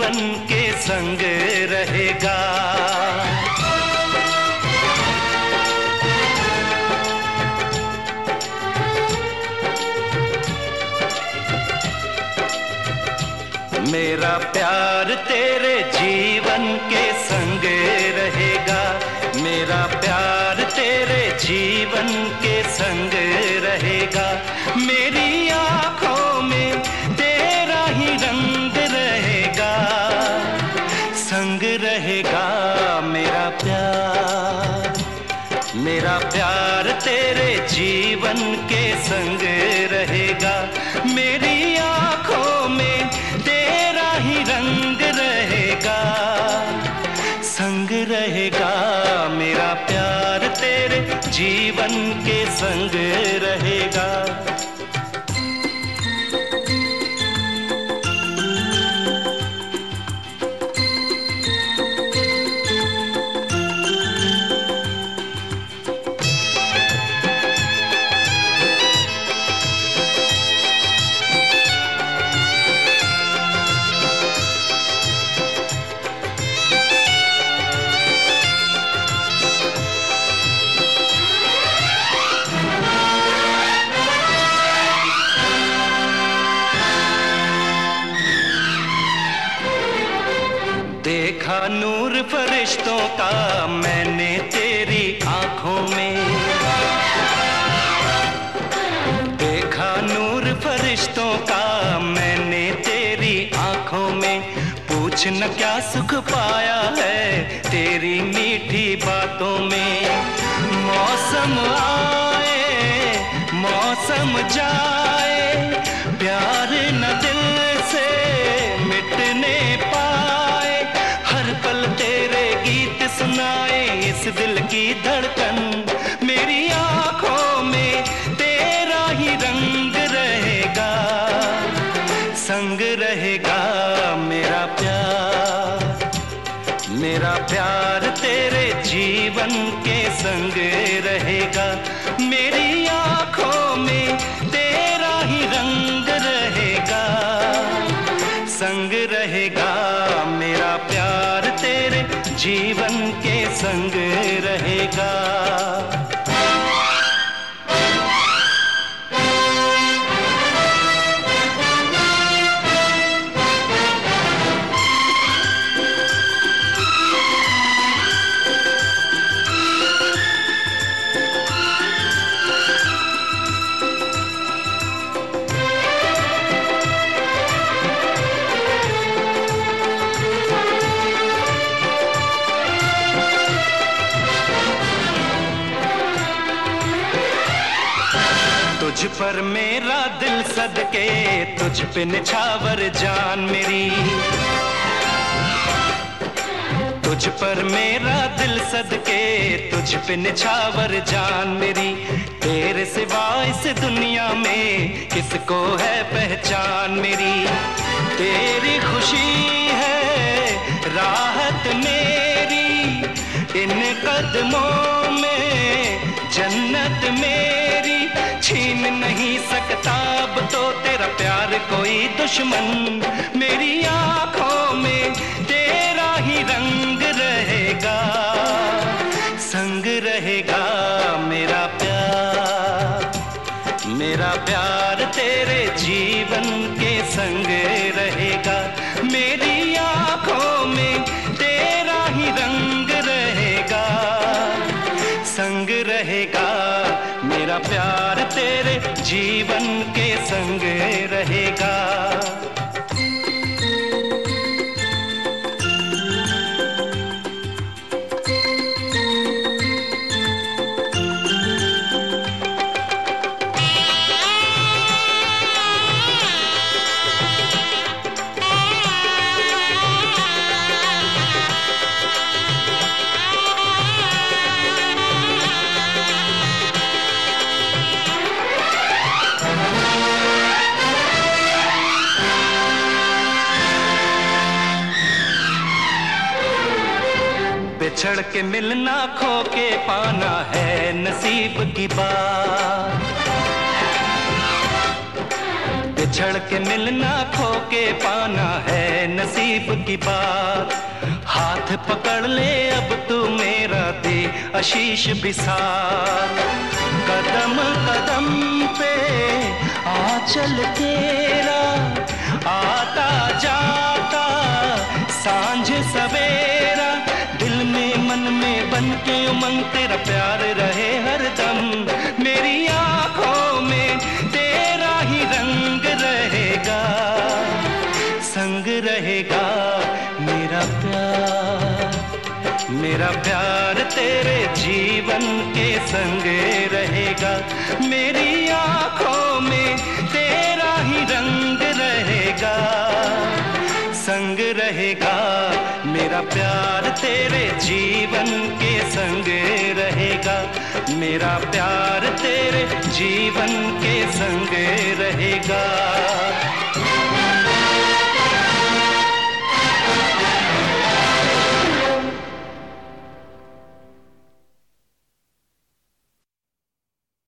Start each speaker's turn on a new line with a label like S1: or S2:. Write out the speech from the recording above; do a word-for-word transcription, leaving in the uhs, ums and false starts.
S1: जीवन के संग रहेगा। मेरा प्यार तेरे जीवन के संग रहेगा, मेरा प्यार तेरे जीवन के संग रहेगा। मेरी आँखों में तेरा ही रंग रहेगा, संग रहेगा मेरा प्यार। मेरा प्यार तेरे जीवन के संग रहेगा, मेरी आँखों में तेरा ही रंग रहेगा, संग रहेगा मेरा प्यार तेरे जीवन के संग रहेगा। देखा नूर फरिश्तों का मैंने तेरी आंखों में, देखा नूर फरिश्तों का मैंने तेरी आंखों में। पूछ न क्या सुख पाया है तेरी मीठी बातों में। मौसम आए मौसम जाए, प्यार न दिल से मिटने पाए। हर पल तेरे गीत सुनाए इस दिल की धड़कन, मेरी आँखों में तेरा ही रंग रहेगा, संग रहेगा मेरा प्यार। मेरा प्यार तेरे जीवन के संग रहेगा, मेरी आँखों में तेरा ही रंग रहेगा, संग रहेगा मेरा प्यार तेरे जीवन के संग रहेगा। तुझ पर मेरा दिल सदके, तुझ पे निछावर जान मेरी। तुझ पर मेरा दिल सदके, तुझ पे निछावर जान मेरी। तेरे सिवा इस दुनिया में किसको है पहचान मेरी। तेरी खुशी है राहत मेरी, इन कदमों में जन्नत मेरी। छीन नहीं सकता अब तो तेरा प्यार कोई दुश्मन, मेरी आँखों में तेरा ही रंग रहेगा, संग रहेगा मेरा प्यार। मेरा प्यार तेरे जीवन के संग रहेगा, मेरी आँखों में तेरा ही रंग रहेगा, संग रहेगा मेरा प्यार तेरे जीवन के संग रहेगा। बिछड़ के मिलना खो के पाना है नसीब की बात। बिछड़ के मिलना खो के पाना है नसीब की बात। हाथ पकड़ ले अब तू मेरा, दे आशीष भी साथ। कदम कदम पे आंचल तेरा, आता जाता सांझ सवेरा। दिल में मन में बन के उमंग तेरा प्यार रहे हरदम। मेरी आंखों में तेरा ही रंग रहेगा, संग रहेगा मेरा प्यार। मेरा प्यार तेरे जीवन के संग रहेगा। मेरी आंखों में तेरा ही रंग रहेगा, संग रहेगा मेरा प्यार तेरे जीवन के संग रहेगा। मेरा प्यार तेरे जीवन के संग रहेगा।